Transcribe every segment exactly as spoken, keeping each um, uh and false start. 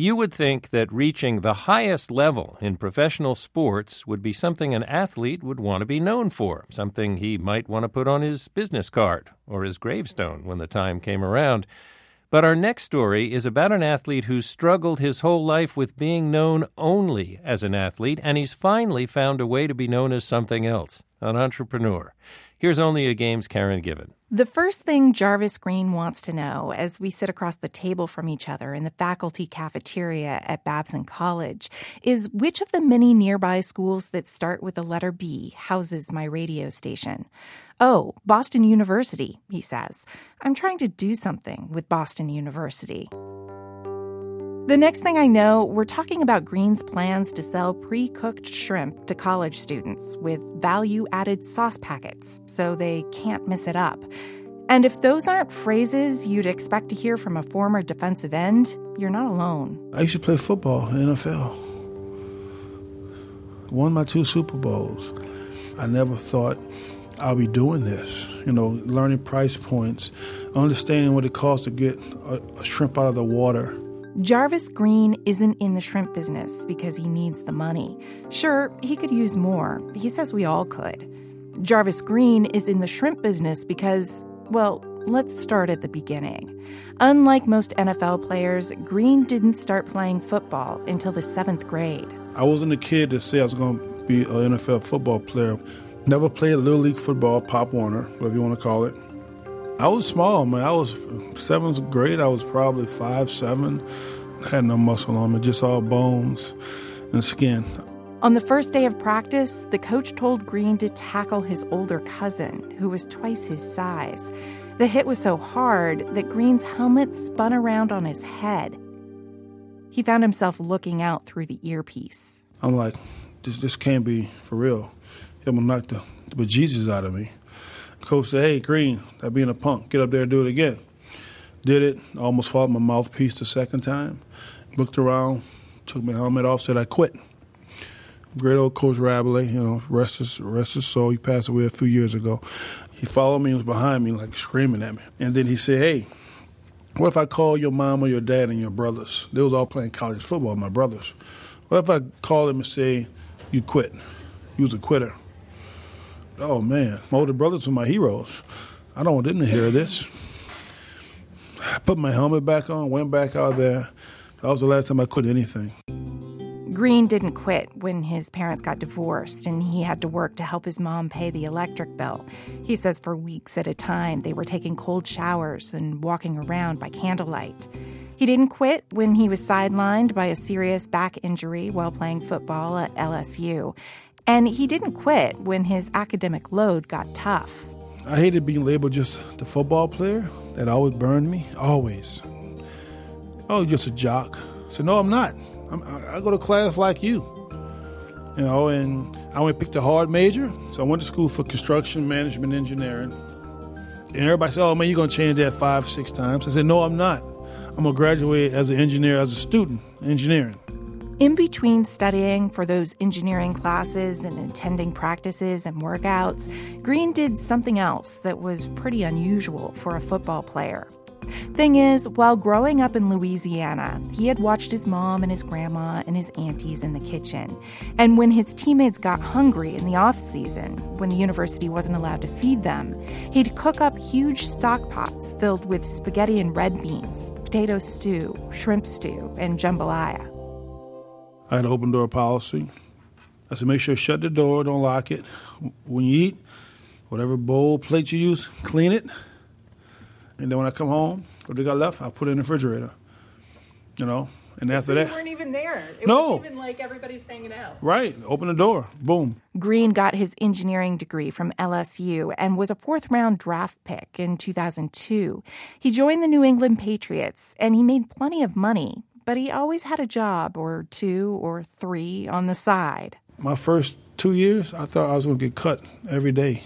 You would think that reaching the highest level in professional sports would be something an athlete would want to be known for, something he might want to put on his business card or his gravestone when the time came around. But our next story is about an athlete who's struggled his whole life with being known only as an athlete, and he's finally found a way to be known as something else, an entrepreneur. Here's Only a Game's Karen Given. The first thing Jarvis Green wants to know as we sit across the table from each other in the faculty cafeteria at Babson College is which of the many nearby schools that start with the letter B houses my radio station. Oh, Boston University, he says. I'm trying to do something with Boston University. The next thing I know, we're talking about Green's plans to sell pre-cooked shrimp to college students with value-added sauce packets so they can't miss it up. And if those aren't phrases you'd expect to hear from a former defensive end, you're not alone. I used to play football in the N F L. Won my two Super Bowls. I never thought I'll be doing this, you know, learning price points, understanding what it costs to get a, a shrimp out of the water. Jarvis Green isn't in the shrimp business because he needs the money. Sure, he could use more. He says we all could. Jarvis Green is in the shrimp business because, well, let's start at the beginning. Unlike most N F L players, Green didn't start playing football until the seventh grade. I wasn't a kid to say I was going to be an N F L football player. Never played Little League football, Pop Warner, whatever you want to call it. I was small, man. I was seventh grade. I was probably five, seven. I had no muscle on me, just all bones and skin. On the first day of practice, the coach told Green to tackle his older cousin, who was twice his size. The hit was so hard that Green's helmet spun around on his head. He found himself looking out through the earpiece. I'm like, this, this can't be for real. I'm going to knock the, the bejesus out of me. Coach said, hey, Green, that being a punk, get up there and do it again. Did it, almost fought my mouthpiece the second time. Looked around, took my helmet off, said I quit. Great old Coach Rabelais, you know, rest his, rest his soul. He passed away a few years ago. He followed me and was behind me, like screaming at me. And then he said, hey, what if I call your mom or your dad and your brothers? They was all playing college football, my brothers. What if I call them and say, you quit? You was a quitter. Oh, man, my older brothers were my heroes. I don't want them to hear this. I put my helmet back on, went back out there. That was the last time I quit anything. Green didn't quit when his parents got divorced and he had to work to help his mom pay the electric bill. He says for weeks at a time they were taking cold showers and walking around by candlelight. He didn't quit when he was sidelined by a serious back injury while playing football at L S U. And he didn't quit when his academic load got tough. I hated being labeled just the football player. That always burned me, always. Oh, just a jock. So no, I'm not. I'm, I go to class like you. You know, and I went and picked a hard major. So I went to school for construction management engineering. And everybody said, oh, man, you're going to change that five, six times. I said, no, I'm not. I'm going to graduate as an engineer, as a student, engineering. In between studying for those engineering classes and attending practices and workouts, Green did something else that was pretty unusual for a football player. Thing is, while growing up in Louisiana, he had watched his mom and his grandma and his aunties in the kitchen. And when his teammates got hungry in the off-season, when the university wasn't allowed to feed them, he'd cook up huge stock pots filled with spaghetti and red beans, potato stew, shrimp stew, and jambalaya. I had an open door policy. I said, make sure you shut the door, don't lock it. When you eat, whatever bowl, plate you use, clean it. And then when I come home, what they got left, I put it in the refrigerator. You know, and but after so that. You weren't even there. It no. was even like everybody's hanging out. Right. Open the door. Boom. Green got his engineering degree from L S U and was a fourth-round draft pick in two thousand two. He joined the New England Patriots, and he made plenty of money. But he always had a job or two or three on the side. My first two years, I thought I was going to get cut every day,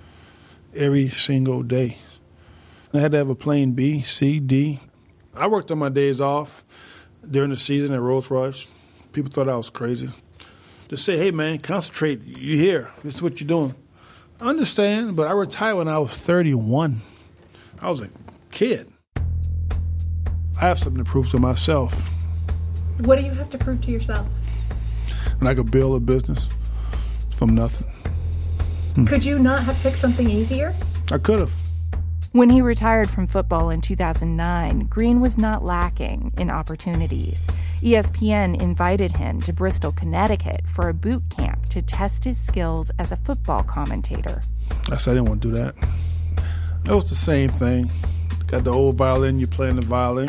every single day. I had to have a plan B, C, D. I worked on my days off during the season at Rolls Royce. People thought I was crazy. Just say, hey, man, concentrate. You're here. This is what you're doing. I understand, but I retired when I was thirty-one. I was a kid. I have something to prove to myself. What do you have to prove to yourself? And I could build a business from nothing. Hmm. Could you not have picked something easier? I could have. When he retired from football in two thousand nine, Green was not lacking in opportunities. E S P N invited him to Bristol, Connecticut for a boot camp to test his skills as a football commentator. I said I didn't want to do that. It was the same thing. Got the old violin, you're playing the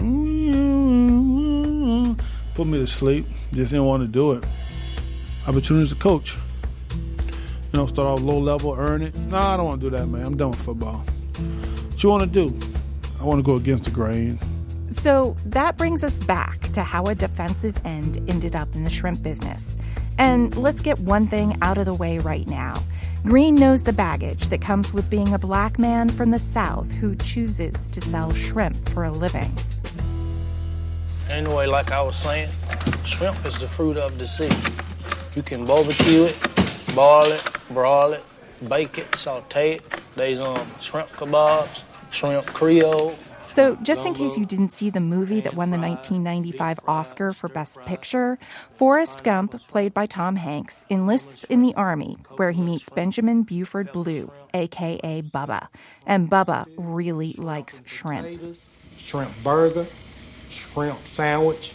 violin. Put me to sleep. Just didn't want to do it. Opportunities to coach. You know, start off low level, earn it. No, I don't want to do that, man. I'm done with football. What you want to do? I want to go against the grain. So that brings us back to how a defensive end ended up in the shrimp business. And let's get one thing out of the way right now. Green knows the baggage that comes with being a black man from the South who chooses to sell shrimp for a living. Anyway, like I was saying, shrimp is the fruit of the sea. You can barbecue it, boil it, broil it, bake it, saute it. There's um, shrimp kebabs, shrimp Creole. So just in case you didn't see the movie that won the nineteen ninety-five Oscar for Best Picture, Forrest Gump, played by Tom Hanks, enlists in the Army, where he meets Benjamin Buford Blue, a k a. Bubba. And Bubba really likes shrimp. Shrimp burger, shrimp sandwich.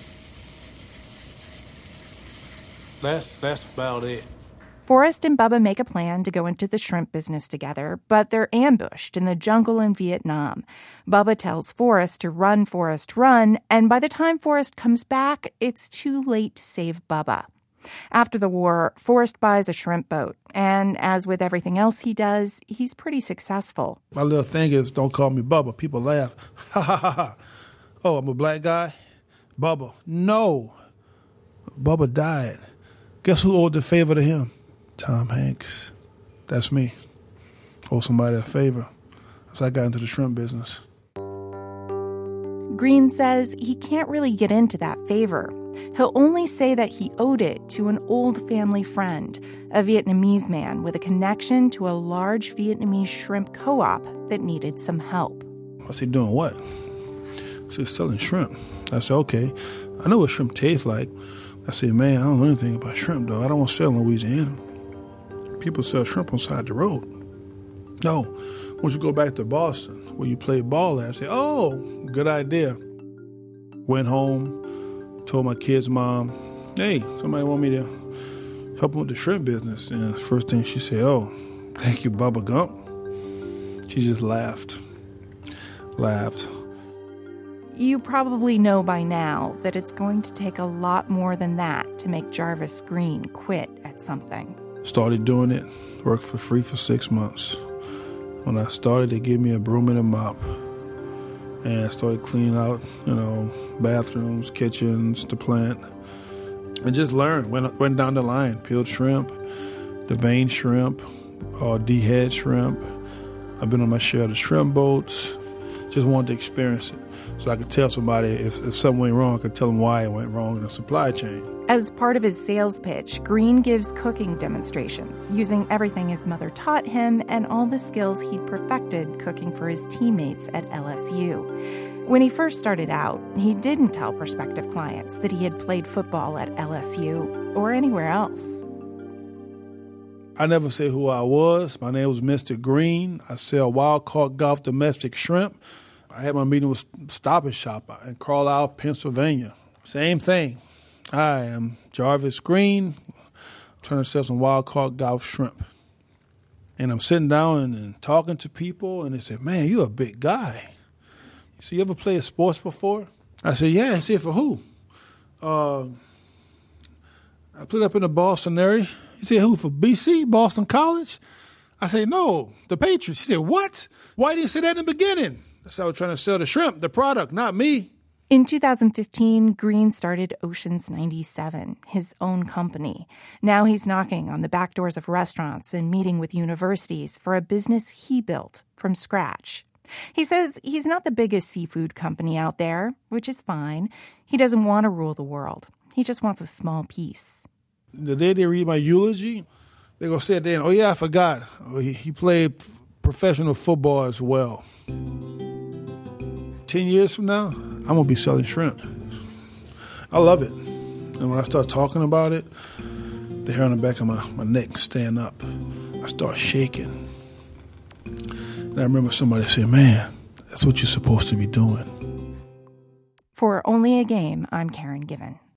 That's, that's about it. Forrest and Bubba make a plan to go into the shrimp business together, but they're ambushed in the jungle in Vietnam. Bubba tells Forrest to run, Forrest, run, and by the time Forrest comes back, it's too late to save Bubba. After the war, Forrest buys a shrimp boat, and as with everything else he does, he's pretty successful. My little thing is, don't call me Bubba. People laugh. Ha, ha, ha, ha. Oh, I'm a black guy? Bubba. No. Bubba died. Guess who owed the favor to him? Tom Hanks. That's me. Owe somebody a favor. So I got into the shrimp business. Green says he can't really get into that favor. He'll only say that he owed it to an old family friend, a Vietnamese man with a connection to a large Vietnamese shrimp co-op that needed some help. I said, doing what? She was selling shrimp. I said, okay. I know what shrimp tastes like. I said, man, I don't know anything about shrimp, though. I don't want to sell in Louisiana. People sell shrimp on the side of the road. No. Once you go back to Boston, where you played ball at, I said, oh, good idea. Went home, told my kid's mom, hey, somebody want me to help them with the shrimp business. And the first thing she said, oh, thank you, Bubba Gump. She just laughed. Laughed. You probably know by now that it's going to take a lot more than that to make Jarvis Green quit at something. Started doing it, worked for free for six months. When I started, they gave me a broom and a mop. And I started cleaning out, you know, bathrooms, kitchens, the plant. And just learned, went, went down the line, peeled shrimp, the vein shrimp, uh, de-head shrimp. I've been on my share of the shrimp boats. Just wanted to experience it. So I could tell somebody if, if something went wrong, I could tell them why it went wrong in the supply chain. As part of his sales pitch, Green gives cooking demonstrations, using everything his mother taught him and all the skills he'd perfected cooking for his teammates at L S U. When he first started out, he didn't tell prospective clients that he had played football at L S U or anywhere else. I never said who I was. My name was Mister Green. I sell wild-caught Gulf domestic shrimp. I had my meeting with Stop and Shop in Carlisle, Pennsylvania. Same thing. I am Jarvis Green, trying to sell some wild-caught Gulf shrimp. And I'm sitting down and, and talking to people, and they said, man, you're a big guy. You see, you ever played sports before? I said, yeah. I said, for who? Uh, I played up in the Boston area. He said, who, for B C, Boston College? I said, no, the Patriots. He said, what? Why didn't you say that in the beginning? That's how I was trying to sell the shrimp, the product, not me. In two thousand fifteen, Green started Oceans ninety-seven, his own company. Now he's knocking on the back doors of restaurants and meeting with universities for a business he built from scratch. He says he's not the biggest seafood company out there, which is fine. He doesn't want to rule the world. He just wants a small piece. The day they read my eulogy, they're going to say at the end, oh, yeah, I forgot. Oh, he, he played professional football as well. Ten years from now, I'm going to be selling shrimp. I love it. And when I start talking about it, the hair on the back of my, my neck stand up. I start shaking. And I remember somebody saying, man, that's what you're supposed to be doing. For Only a Game, I'm Karen Given.